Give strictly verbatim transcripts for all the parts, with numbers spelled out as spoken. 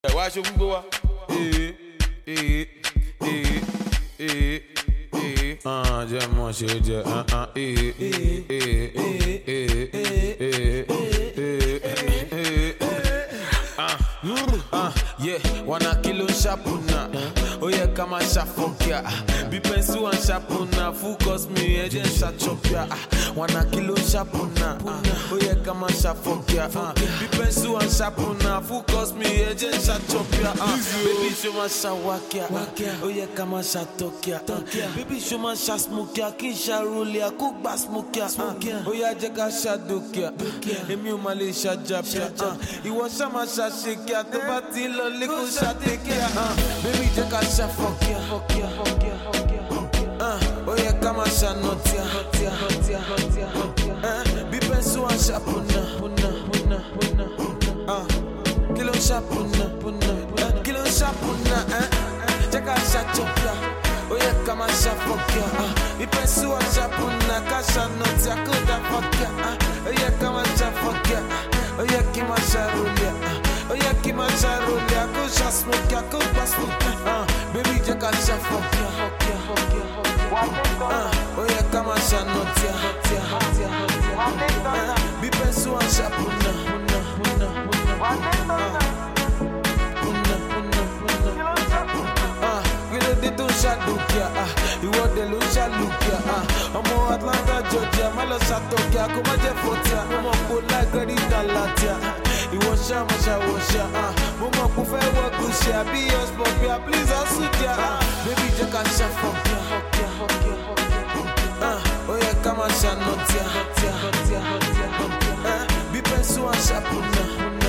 Why should we go? Eh, eh, eh, eh, eh. Ah, j'ai mon chez Dieu. Ah, ah, eh, eh, eh, eh, eh, eh, eh, eh, eh. Ah, ah, yeah. Wanna kilo shapuna. Oh yeah, kama shafokia. Be pensu and shapuna. Focus me, agent shachopia. Wanna kilo shapuna. Oh yeah, kama shafokia. Be pensu and shapuna. Focus me, agent shachopia. Baby, show my shawakia. Oh yeah, kama shatokia. Baby, show my shasmokia. Kisha rulia, cook basmokia. Oh yeah, jeka shadokia. Emi umali shajapia. He was sama shashikia. To bati loli ku shatekia. Baby, jeka shafokia. Oh yeah, kama shanotia. Be pensu and shapuna. Kilo shapuna. Kilo shapuna. Jeka shachopia. Oh yeah, kama shafokia. Be pensu and shapuna. Kasha notia kuda fokia. Oh yeah, kama shafokia. Oh yeah, kima sharulia. Oh yeah, kima sharulia. Kusha smokia, kuba smokia. Baby, jeka shafokia. Oh yeah, kama shanotia. Be pensu and shapuna. Shadukia, you want the Lucha Lukia, Omo Atlanta, Georgia, Malosatokia, Kumaja Fotia, Momo Pula, Gradita Latia, you want Shama Shawasha, Momo Kufa, Wakusha, be your spopia, please, Asukia, baby, Jaka Shafokia, oh yeah, come on, Shanotia, be pensu and shapuna,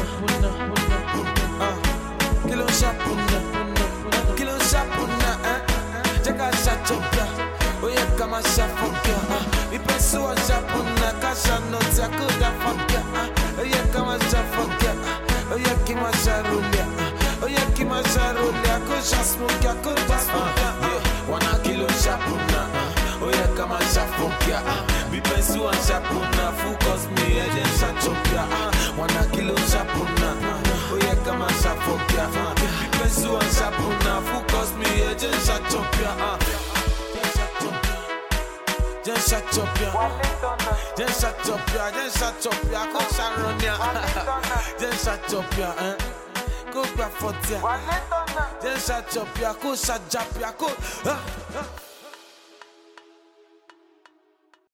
Kilo Shapuna, Kilo Shapuna, Jeka shachopia, oh yeah, kama shafokia. Mi pensu and shapuna, kasha notia kuda fokia. Oh yeah, kama shafokia. Oh yeah, kima sharulia. Oh yeah, kima sharulia. Kusha smokia, kuda smokia. Yeah, wanna kilo shapuna. Oh yeah, kama shafokia. Mi pensu and shapuna, focus me, agent shachopia. Wanna kilo shapuna. Oh yeah, kama shafokia. Mi pensu and shapuna, focus me, agent shachopia. Just shut up, yeah. Just shut up, yeah. Just shut up, yeah. Go Sharon, yeah. Just shut up, yeah. Go back for yeah. Just shut up, yeah. Go shut up, yeah. Go.